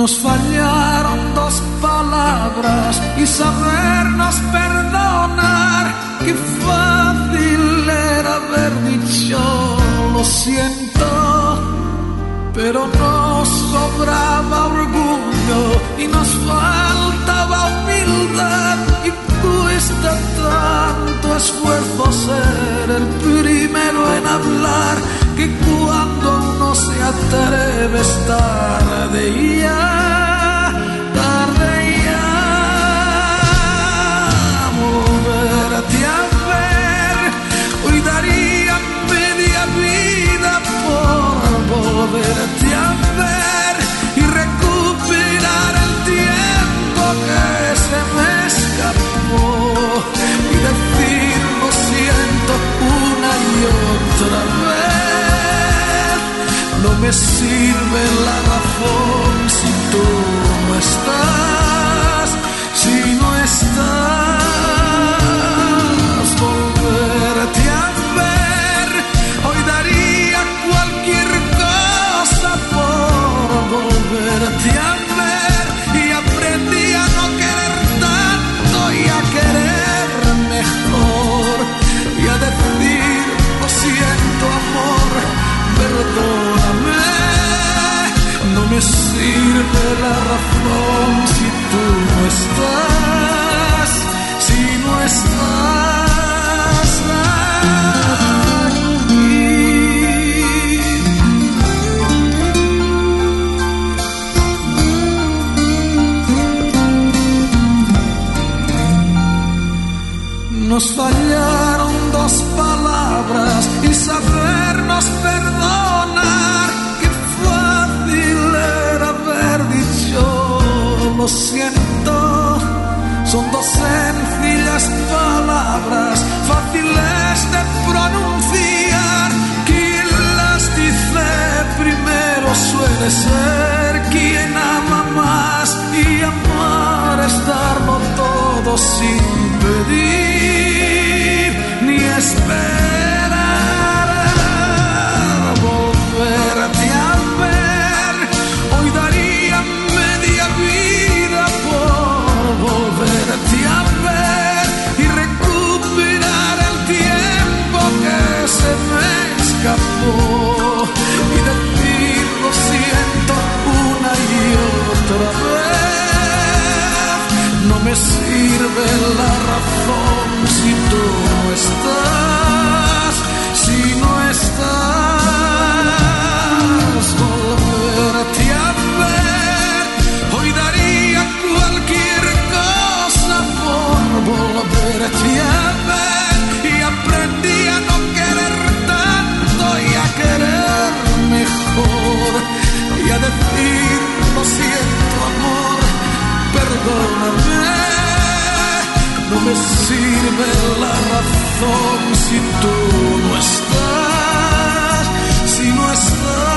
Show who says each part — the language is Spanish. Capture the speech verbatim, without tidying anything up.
Speaker 1: Nos fallaron dos palabras y sabernos perdonar. Qué fácil era haber dicho lo siento, pero nos sobraba orgullo y nos faltaba humildad. Y cuesta tanto esfuerzo ser el primero en hablar, que cuando uno se atreve es tarde ya, tarde ya. Volverte a ver, hoy daría media vida por volverte a ver y recuperar el tiempo que se me escapó y decir lo siento una y otra vez. No me sirve la razón si tú no estás, si no estás. Volverte a ver, hoy daría cualquier cosa por volverte a ver. Y aprendí a no querer tanto y a querer mejor y a decir lo siento amor, perdóname. No me sirve la razón si tú no estás, si no estás aquí. Nos fallaron dos palabras y sabernos perdonar. Qué fácil era haber dicho lo siento. Son dos sencillas palabras, fáciles de pronunciar. Quien las dice primero suele ser quien ama más, y amar es darlo todo sin pedir ni esperar. Volverte a ver, hoy daría media vida por volverte a ver y recuperar el tiempo que se me escapó y decir lo siento una y otra vez. No me sirve la razón si tú no estás, si no estás. Volverte a ver, hoy daría cualquier cosa por volverte a ver. Y aprendí a no querer tanto y a querer mejor y a decir lo siento amor, perdóname. No me sirve la razón si tú no estás, si no estás.